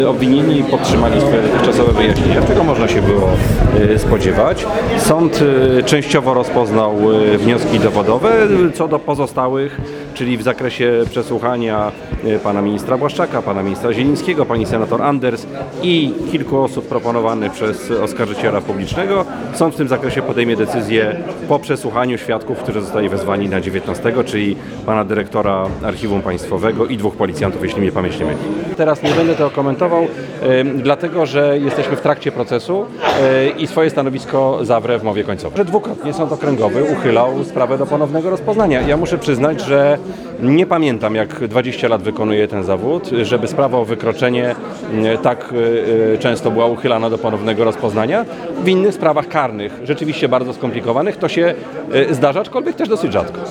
Obwinieni podtrzymali swoje dotychczasowe wyjaśnienia, czego można się było spodziewać. Sąd częściowo rozpoznał wnioski dowodowe. Co do pozostałych, czyli w zakresie przesłuchania pana ministra Błaszczaka, pana ministra Zielińskiego, pani senator Anders i kilku osób proponowanych przez oskarżyciela publicznego, sąd w tym zakresie podejmie decyzję po przesłuchaniu świadków, którzy zostali wezwani na 19, czyli pana dyrektora Archiwum Państwowego i 2 policjantów, jeśli mnie pamięć nie myli. Teraz nie będę tego komentował, dlatego że jesteśmy w trakcie procesu i swoje stanowisko zawrę w mowie końcowej. Że dwukrotnie Sąd Okręgowy uchylał sprawę do ponownego rozpoznania. Ja muszę przyznać, że nie pamiętam, jak 20 lat wykonuję ten zawód, żeby sprawa o wykroczenie tak często była uchylana do ponownego rozpoznania. W innych sprawach karnych, rzeczywiście bardzo skomplikowanych, to się zdarza, aczkolwiek też dosyć rzadko.